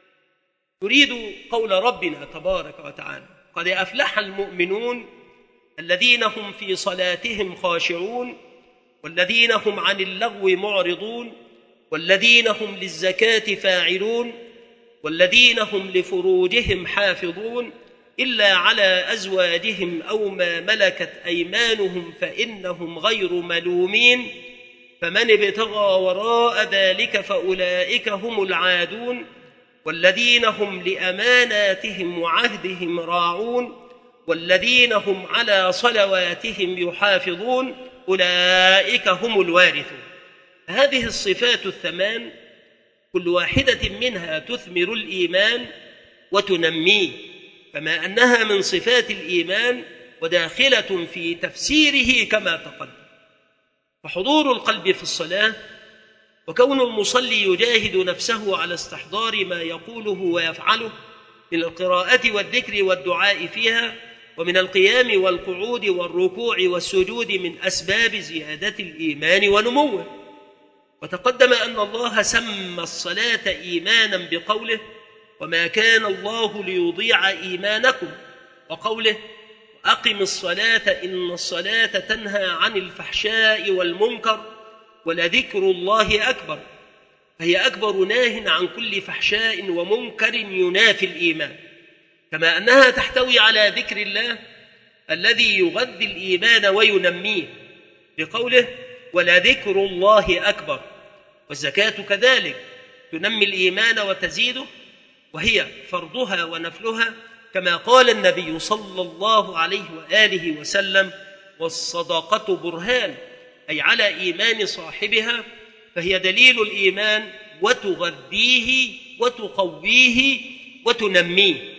Speaker 1: يريد قول ربنا تبارك وتعالى: قد أفلح المؤمنون الذين هم في صلاتهم خاشعون، والذين هم عن اللغو معرضون، والذين هم للزكاة فاعلون، والذين هم لفروجهم حافظون إلا على أزواجهم أو ما ملكت أيمانهم فإنهم غير ملومين، فمن ابتغى وراء ذلك فأولئك هم العادون، والذين هم لأماناتهم وعهدهم راعون، والذين هم على صلواتهم يحافظون أولئك هم الوارثون. هذه الصفات الثمان كل واحدة منها تثمر الإيمان وتنميه، كما أنها من صفات الإيمان وداخلة في تفسيره كما تقدم. فحضور القلب في الصلاة وكون المصلي يجاهد نفسه على استحضار ما يقوله ويفعله من القراءة والذكر والدعاء فيها، ومن القيام والقعود والركوع والسجود من أسباب زيادة الإيمان ونموه. وتقدم أن الله سمى الصلاة إيمانا بقوله: وما كان الله ليضيع إيمانكم، وقوله: أقم الصلاة إن الصلاة تنهى عن الفحشاء والمنكر ولذكر الله أكبر، فهي أكبر ناه عن كل فحشاء ومنكر ينافي الإيمان، كما أنها تحتوي على ذكر الله الذي يغذي الإيمان وينميه بقوله: ولذكر الله أكبر. والزكاة كذلك تنمي الإيمان وتزيده، وهي فرضها ونفلها، كما قال النبي صلى الله عليه وآله وسلم: والصدقة برهان، أي على إيمان صاحبها، فهي دليل الإيمان وتغذيه وتقويه وتنميه.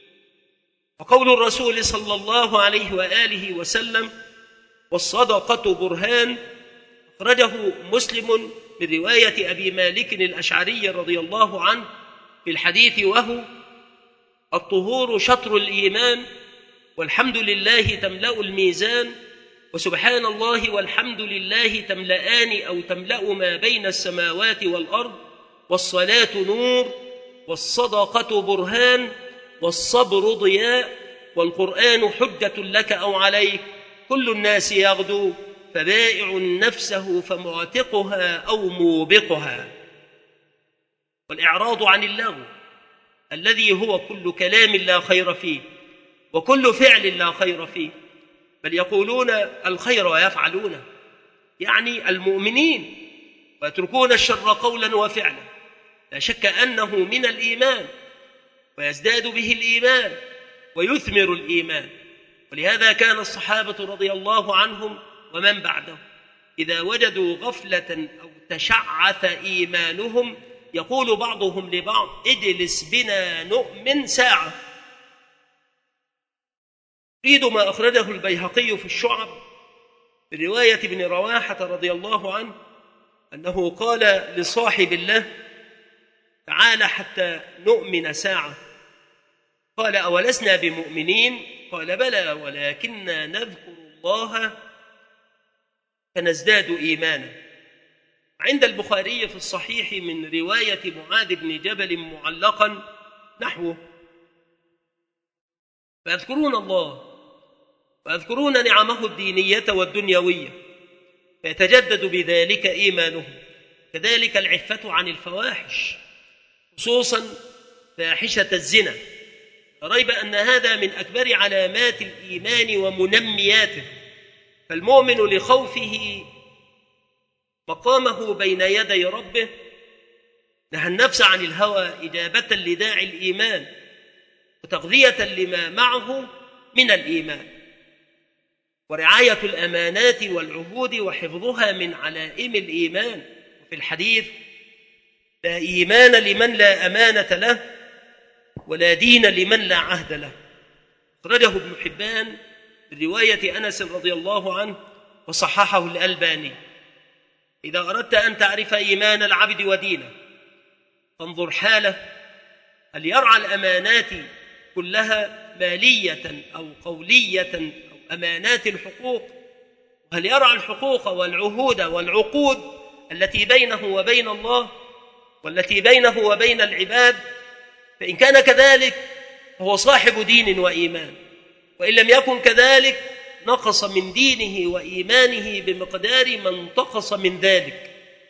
Speaker 1: وقول الرسول صلى الله عليه وآله وسلم: والصدقة برهان، أخرجه مسلم من رواية أبي مالك الأشعري رضي الله عنه في الحديث وهو: الطهور شطر الإيمان، والحمد لله تملأ الميزان، وسبحان الله والحمد لله تملأان أو تملأ ما بين السماوات والأرض، والصلاة نور، والصدقة برهان، والصبر ضياء، والقرآن حجة لك أو عليك، كل الناس يغدو فبائع نفسه فمعتقها أو موبقها. والإعراض عن اللغو الذي هو كل كلام لا خير فيه وكل فعل لا خير فيه، بل يقولون الخير ويفعلونه، يعني المؤمنين، ويتركون الشر قولا وفعلا. لا شك أنه من الإيمان ويزداد به الإيمان ويثمر الإيمان. ولهذا كان الصحابة رضي الله عنهم ومن بعدهم إذا وجدوا غفلة أو تشعث إيمانهم يقول بعضهم لبعض: اجلس بنا نؤمن ساعة. يريد ما أخرجه البيهقي في الشعب برواية ابن رواحة رضي الله عنه أنه قال لصاحب الله: تعال حتى نؤمن ساعة. قال: أولسنا بمؤمنين؟ قال: بلى، ولكننا نذكر الله فنزداد إيمانا. عند البخاري في الصحيح من رواية معاذ بن جبل معلقا نحوه: فيذكرون الله ويذكرون نعمه الدينية والدنيوية فيتجدد بذلك إيمانهم. كذلك العفة عن الفواحش، خصوصا فاحشة الزنا، لا ريب أن هذا من أكبر علامات الإيمان ومنمياته، فالمؤمن لخوفه مقامه بين يدي ربه نهى النفس عن الهوى إجابة لداعي الإيمان وتغذية لما معه من الإيمان، ورعاية الأمانات والعهود وحفظها من علائم الإيمان. وفي الحديث: لا إيمان لمن لا أمانة له، ولا دين لمن لا عهد له. أخرجه ابن حبان برواية أنس رضي الله عنه وصححه الألباني. إذا أردت أن تعرف إيمان العبد ودينه فانظر حاله، هل يرعى الأمانات كلها مالية أو قولية أو أمانات الحقوق، وهل يرعى الحقوق والعهود والعقود التي بينه وبين الله والتي بينه وبين العباد. فإن كان كذلك فهو صاحب دين وإيمان، وإن لم يكن كذلك نقص من دينه وإيمانه بمقدار ما انتقص من ذلك.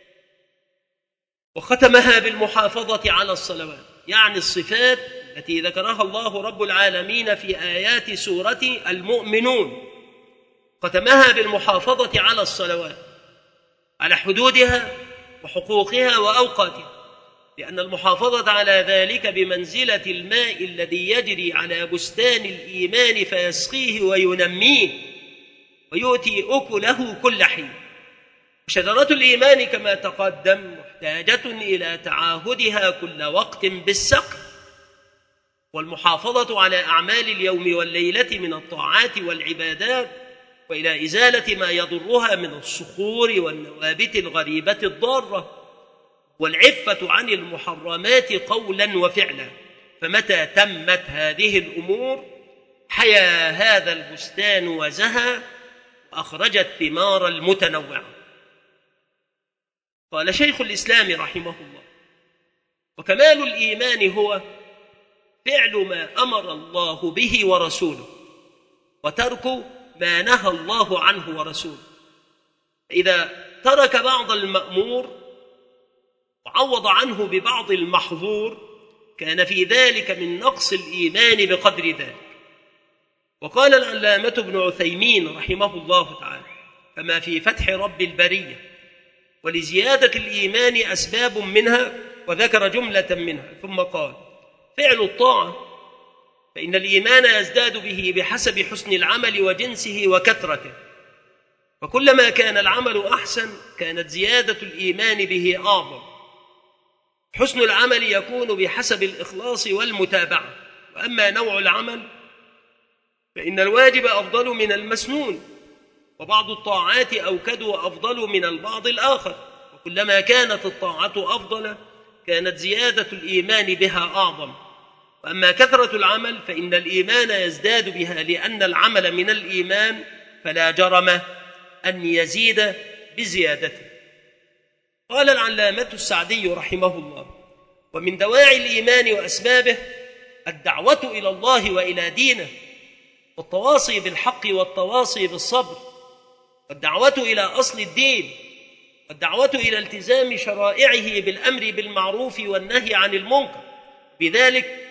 Speaker 1: وختمها بالمحافظة على الصلوات، يعني الصفات التي ذكرها الله رب العالمين في آيات سورة المؤمنون، ختمها بالمحافظة على الصلوات، على حدودها وحقوقها وأوقاتها، لأن المحافظة على ذلك بمنزلة الماء الذي يجري على بستان الإيمان فيسقيه وينميه ويؤتي أكله كل حين. شجرة الإيمان كما تقدم محتاجة إلى تعاهدها كل وقت بالسقي والمحافظة على أعمال اليوم والليلة من الطاعات والعبادات، وإلى إزالة ما يضرها من الصخور والنوابت الغريبة الضارة، والعفة عن المحرمات قولا وفعلا. فمتى تمت هذه الأمور حيا هذا البستان وزهى وأخرجت ثمار المتنوعة. قال شيخ الإسلام رحمه الله: وكمال الإيمان هو فعل ما أمر الله به ورسوله، وترك ما نهى الله عنه ورسوله. إذا ترك بعض المأمور وعوض عنه ببعض المحظور كان في ذلك من نقص الإيمان بقدر ذلك. وقال العلامة ابن عثيمين رحمه الله تعالى: كما في فتح رب البرية: ولزيادة الإيمان أسباب منها، وذكر جملة منها، ثم قال: فعل الطاعة، فإن الإيمان يزداد به بحسب حسن العمل وجنسه وكثرته، وكلما كان العمل أحسن كانت زيادة الإيمان به أعظم. حسن العمل يكون بحسب الإخلاص والمتابعة، وأما نوع العمل فإن الواجب أفضل من المسنون، وبعض الطاعات أوكد وأفضل من البعض الآخر، وكلما كانت الطاعة أفضل كانت زيادة الإيمان بها أعظم. وأما كثرة العمل فإن الإيمان يزداد بها، لأن العمل من الإيمان فلا جرم أن يزيد بزيادته. قال العلامة السعدي رحمه الله: ومن دواعي الإيمان وأسبابه الدعوة إلى الله وإلى دينه، والتواصي بالحق والتواصي بالصبر، والدعوة إلى أصل الدين، والدعوة إلى التزام شرائعه بالأمر بالمعروف والنهي عن المنكر. بذلك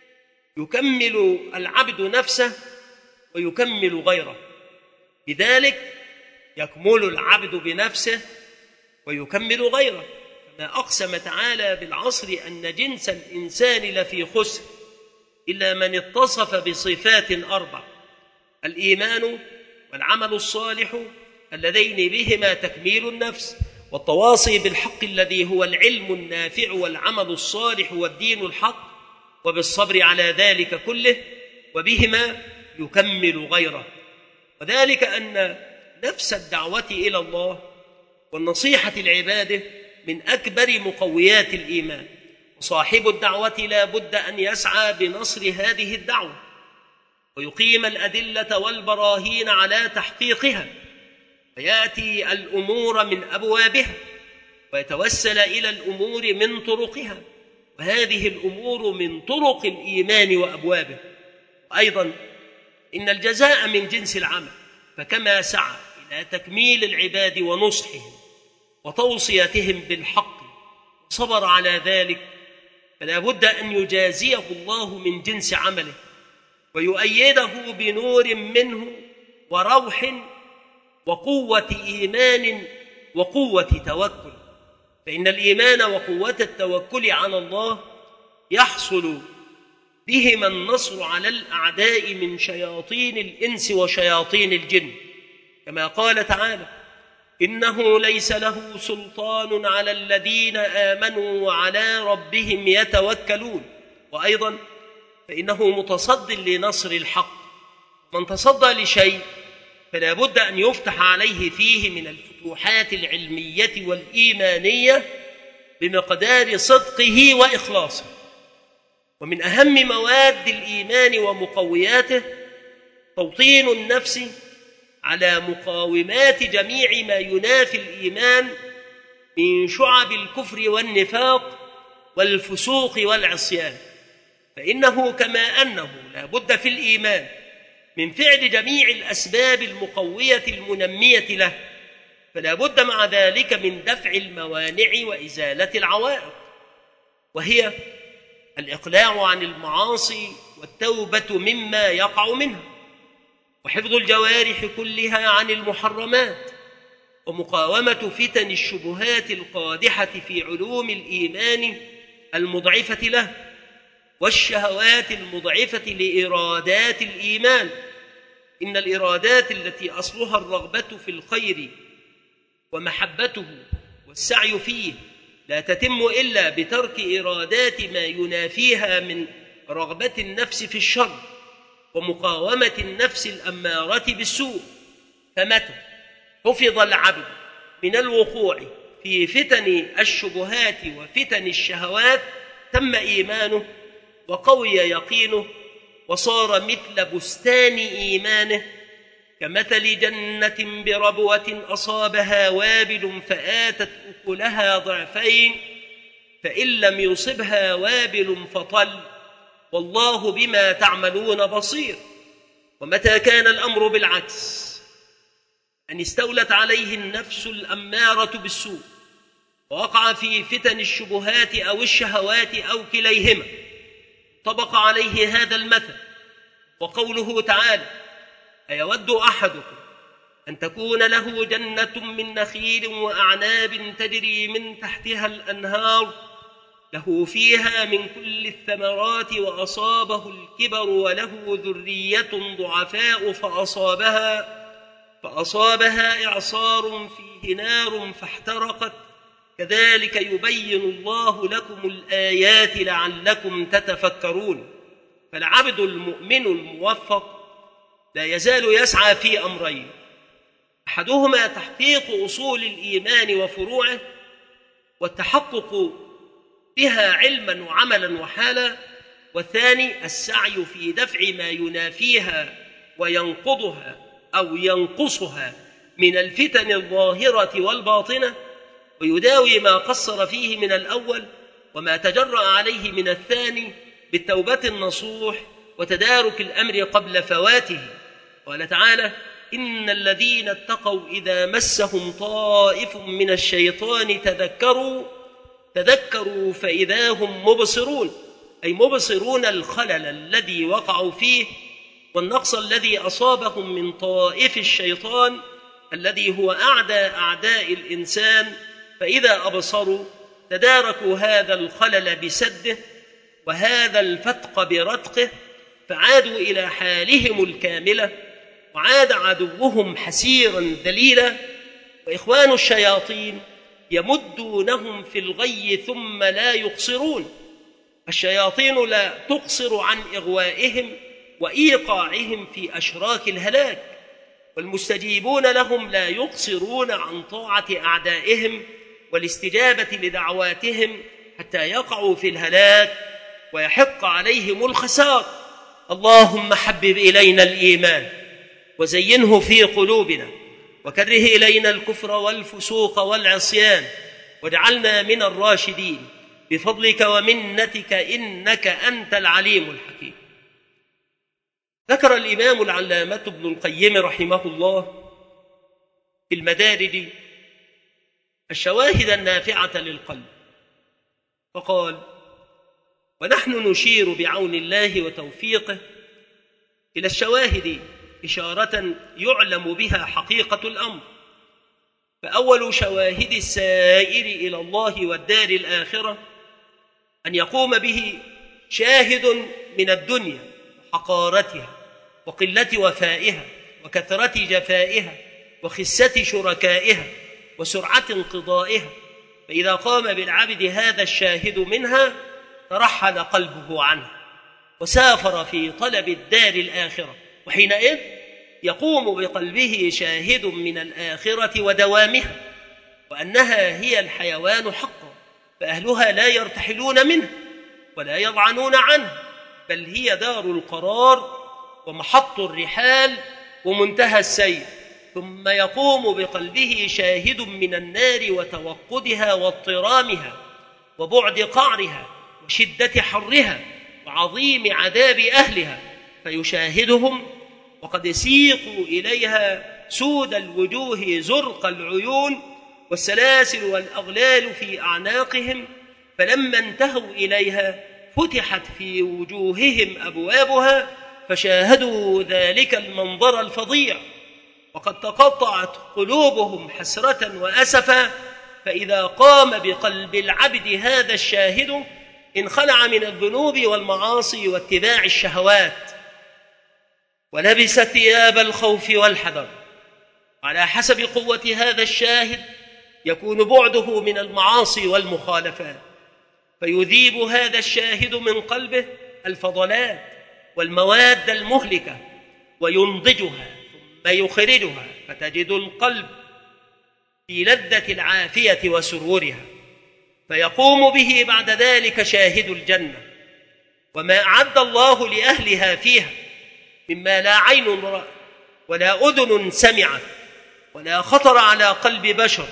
Speaker 1: يكمل العبد نفسه ويكمل غيره، بذلك يكمل العبد بنفسه ويكمل غيره. كما أقسم تعالى بالعصر أن جنس الإنسان لفي خسر إلا من اتصف بصفات أربع: الإيمان والعمل الصالح اللذين بهما تكميل النفس، والتواصي بالحق الذي هو العلم النافع والعمل الصالح والدين الحق، وبالصبر على ذلك كله، وبهما يكمل غيره. وذلك أن نفس الدعوة إلى الله والنصيحة لعباده من أكبر مقويات الإيمان، وصاحب الدعوة لا بد أن يسعى بنصر هذه الدعوة ويقيم الأدلة والبراهين على تحقيقها، فيأتي الأمور من أبوابها ويتوسل إلى الأمور من طرقها، وهذه الأمور من طرق الإيمان وأبوابه. وأيضا إن الجزاء من جنس العمل، فكما سعى إلى تكميل العباد ونصحهم وتوصيتهم بالحق وصبر على ذلك، فلا بد أن يجازيه الله من جنس عمله، ويؤيده بنور منه وروح وقوة إيمان وقوة توكل، فإن الإيمان وقوة التوكل على الله يحصل بهما النصر على الأعداء من شياطين الإنس وشياطين الجن، كما قال تعالى: إنه ليس له سلطان على الذين آمنوا وعلى ربهم يتوكلون. وأيضا فإنه متصد لنصر الحق، من تصدى لشيء فلا بد أن يفتح عليه فيه من الفتوحات العلمية والإيمانية بمقدار صدقه وإخلاصه. ومن أهم مواد الإيمان ومقوياته توطين النفس على مقاومات جميع ما ينافي الإيمان من شعب الكفر والنفاق والفسوق والعصيان، فإنه كما أنه لا بد في الإيمان من فعل جميع الأسباب المقوية المنمية له، فلا بد مع ذلك من دفع الموانع وإزالة العوائق، وهي الإقلاع عن المعاصي والتوبة مما يقع منها، وحفظ الجوارح كلها عن المحرمات، ومقاومة فتن الشبهات القادحة في علوم الإيمان المضعفة له، والشهوات المضعفة لإرادات الإيمان. إن الإرادات التي أصلها الرغبة في الخير ومحبته والسعي فيه لا تتم إلا بترك إرادات ما ينافيها من رغبة النفس في الشر ومقاومة النفس الأمارة بالسوء. فمتى حفظ العبد من الوقوع في فتن الشبهات وفتن الشهوات تم إيمانه وقوي يقينه، وصار مثل بستان إيمانه كمثل جنة بربوة أصابها وابل فآتت أكلها ضعفين، فإن لم يصبها وابل فطل، والله بما تعملون بصير. ومتى كان الأمر بالعكس، أن استولت عليه النفس الأمارة بالسوء ووقع في فتن الشبهات أو الشهوات أو كليهما، طبق عليه هذا المثل وقوله تعالى: أيود أحدكم أن تكون له جنة من نخيل وأعناب تجري من تحتها الأنهار له فيها من كل الثمرات وأصابه الكبر وله ذرية ضعفاء فأصابها إعصار فيه نار فاحترقت، كذلك يبين الله لكم الآيات لعلكم تتفكرون. فالعبد المؤمن الموفق لا يزال يسعى في أمرين: أحدهما تحقيق أصول الإيمان وفروعه والتحقق بها علما وعملا وحالا، والثاني السعي في دفع ما ينافيها وينقضها أو ينقصها من الفتن الظاهرة والباطنة، ويداوي ما قصر فيه من الأول وما تجرأ عليه من الثاني بالتوبة النصوح وتدارك الأمر قبل فواته. قال تعالى: إن الذين اتقوا إذا مسهم طائف من الشيطان تذكروا فإذا هم مبصرون، أي مبصرون الخلل الذي وقعوا فيه والنقص الذي أصابهم من طائف الشيطان الذي هو أعداء الإنسان، فإذا أبصروا تداركوا هذا الخلل بسده وهذا الفتق برتقه، فعادوا إلى حالهم الكاملة، وعاد عدوهم حسيرا ذليلا. وإخوان الشياطين يمدونهم في الغي ثم لا يقصرون، الشياطين لا تقصر عن إغوائهم وإيقاعهم في أشراك الهلاك، والمستجيبون لهم لا يقصرون عن طاعة أعدائهم والاستجابة لدعواتهم حتى يقعوا في الهلاك ويحق عليهم الخسار. اللهم حبب إلينا الإيمان وزينه في قلوبنا، وكره إلينا الكفر والفسوق والعصيان، واجعلنا من الراشدين بفضلك ومنتك إنك أنت العليم الحكيم. ذكر الإمام العلامة ابن القيم رحمه الله في المدارج الشواهد النافعة للقلب، فقال: ونحن نشير بعون الله وتوفيقه إلى الشواهد إشارة يعلم بها حقيقة الأمر. فأول شواهد السائر إلى الله والدار الآخرة أن يقوم به شاهد من الدنيا وحقارتها وقلة وفائها وكثرة جفائها وخسة شركائها وسرعة انقضائها. فإذا قام بالعبد هذا الشاهد منها ترحل قلبه عنه وسافر في طلب الدار الآخرة، وحينئذ يقوم بقلبه شاهد من الآخرة ودوامها، وأنها هي الحيوان حقا، فأهلها لا يرتحلون منه ولا يضعنون عنه، بل هي دار القرار ومحط الرحال ومنتهى السير. ثم يقوم بقلبه شاهد من النار وتوقدها واضطرامها وبعد قعرها وشدة حرها وعظيم عذاب أهلها، فيشاهدهم وقد سيقوا إليها سود الوجوه زرق العيون والسلاسل والأغلال في أعناقهم، فلما انتهوا إليها فتحت في وجوههم أبوابها فشاهدوا ذلك المنظر الفظيع، وقد تقطعت قلوبهم حسرة وأسفا. فإذا قام بقلب العبد هذا الشاهد انخلع من الذنوب والمعاصي واتباع الشهوات ولبس ثياب الخوف والحذر. على حسب قوة هذا الشاهد يكون بعده من المعاصي والمخالفات، فيذيب هذا الشاهد من قلبه الفضلات والمواد المهلكة وينضجها ثم يخرجها، فتجد القلب في لذة العافية وسرورها. فيقوم به بعد ذلك شاهد الجنة وما أعد الله لأهلها فيها مما لا عين رأت ولا أذن سمعت ولا خطر على قلب بشر،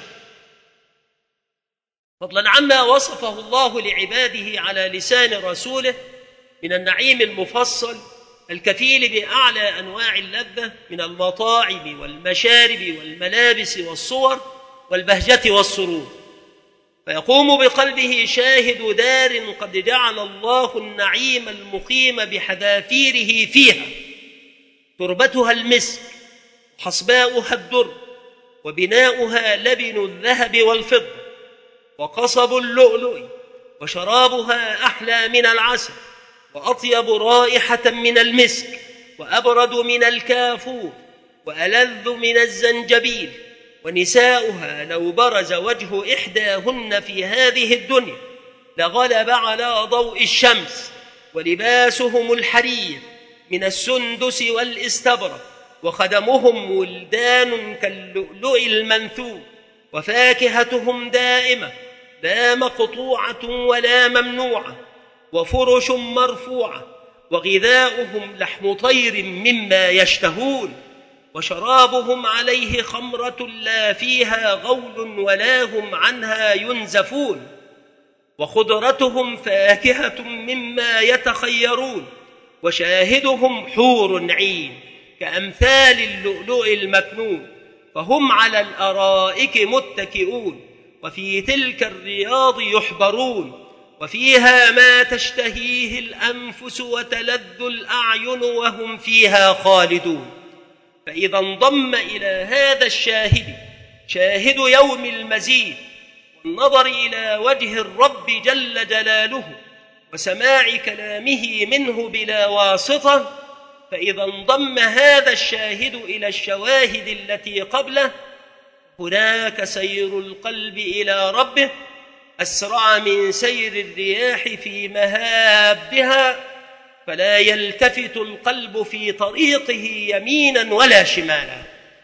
Speaker 1: فضلا عما وصفه الله لعباده على لسان رسوله من النعيم المفصل الكفيل بأعلى أنواع اللذة من المطاعم والمشارب والملابس والصور والبهجة والسرور. فيقوم بقلبه شاهد دار قد جعل الله النعيم المقيم بحذافيره فيها، تربتها المسك وحصباؤها الدر وبناؤها لبن الذهب والفضة وقصب اللؤلؤ وشرابها أحلى من العسل وأطيب رائحة من المسك وأبرد من الكافور وألذ من الزنجبيل. ونساؤها لو برز وجه إحداهن في هذه الدنيا لغلب على ضوء الشمس، ولباسهم الحرير من السندس والاستبرق، وخدمهم ولدان كاللؤلؤ المنثور، وفاكهتهم دائمة لا مقطوعة ولا ممنوعة، وفرش مرفوعة، وغذاؤهم لحم طير مما يشتهون، وشرابهم عليه خمرة لا فيها غول ولا هم عنها ينزفون، وخضرتهم فاكهة مما يتخيرون، وشاهدهم حور عين كأمثال اللؤلؤ المكنون، فهم على الأرائك متكئون وفي تلك الرياض يحبرون، وفيها ما تشتهيه الأنفس وتلذ الأعين وهم فيها خالدون. فإذا انضم إلى هذا الشاهد شاهد يوم المزيد والنظر إلى وجه الرب جل جلاله وسماع كلامه منه بلا واسطة، فإذا انضم هذا الشاهد إلى الشواهد التي قبله هناك سير القلب إلى ربه أسرع من سير الرياح في مهابها، فلا يلتفت القلب في طريقه يمينا ولا شمالا.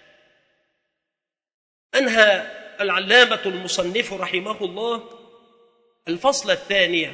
Speaker 1: أنهى العلامة المصنف رحمه الله الفصل الثاني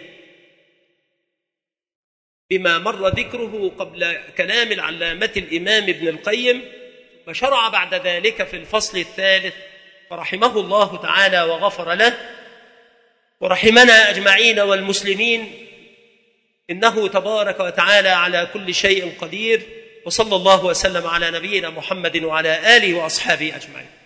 Speaker 1: بما مر ذكره قبل كلام العلامة الإمام ابن القيم، وشرع بعد ذلك في الفصل الثالث، فرحمه الله تعالى وغفر له ورحمنا أجمعين والمسلمين، إنه تبارك وتعالى على كل شيء قدير. وصلى الله وسلم على نبينا محمد وعلى آله وأصحابه أجمعين.